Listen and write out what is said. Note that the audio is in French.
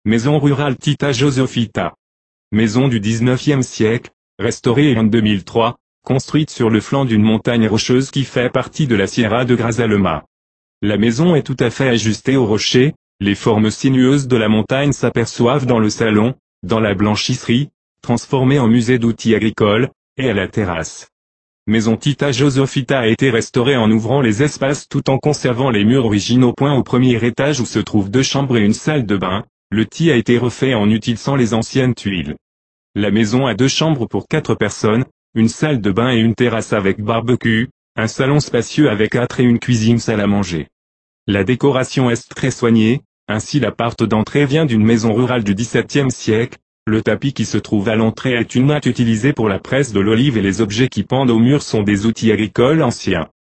Maison rurale Tita Josofita. Maison du 19e siècle, restaurée en 2003, construite sur le flanc d'une montagne rocheuse qui fait partie de la Sierra de Grazalema. La maison est tout à fait ajustée au rocher, les formes sinueuses de la montagne s'aperçoivent dans le salon, dans la blanchisserie, transformée en musée d'outils agricoles, et à la terrasse. Maison Tita Josofita a été restaurée en ouvrant les espaces tout en conservant les murs originaux. Au premier étage où se trouvent 2 chambres et une salle de bain, le tout a été refait en utilisant les anciennes tuiles. La maison a 2 chambres pour 4 personnes, une salle de bain et une terrasse avec barbecue, un salon spacieux avec âtre et une cuisine salle à manger. La décoration est très soignée, ainsi la porte d'entrée vient d'une maison rurale du XVIIe siècle, le tapis qui se trouve à l'entrée est une natte utilisée pour la presse de l'olive et les objets qui pendent au mur sont des outils agricoles anciens.